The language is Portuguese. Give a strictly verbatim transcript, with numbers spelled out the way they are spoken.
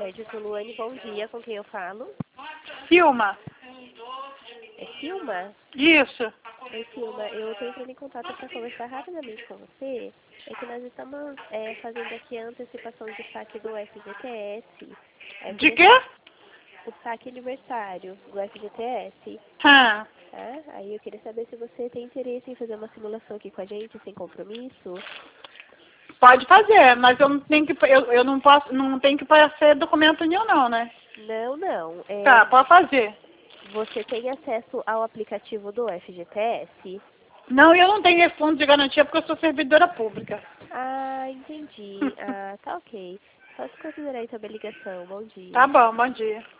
Crédito, Luane, bom dia, com quem eu falo? Silma. É Silma? Isso. Oi, Silma, eu estou entrando em contato para conversar rapidamente com você. É que nós estamos é, fazendo aqui a antecipação de saque do F G T S. É, eu De queria quê? saber o saque aniversário do F G T S. Ah, Tá? Aí eu queria saber se você tem interesse em fazer uma simulação aqui com a gente, sem compromisso. pode fazer, mas eu não tenho que, eu, eu não posso, não tenho que fazer documento nenhum não, né? Não, não. É, Tá, pode fazer. você tem acesso ao aplicativo do F G T S? Não, eu não tenho fundo de garantia porque eu sou servidora pública. Ah, entendi. Ah, tá ok. Posso considerar então a minha ligação. Bom dia. Tá bom, bom dia.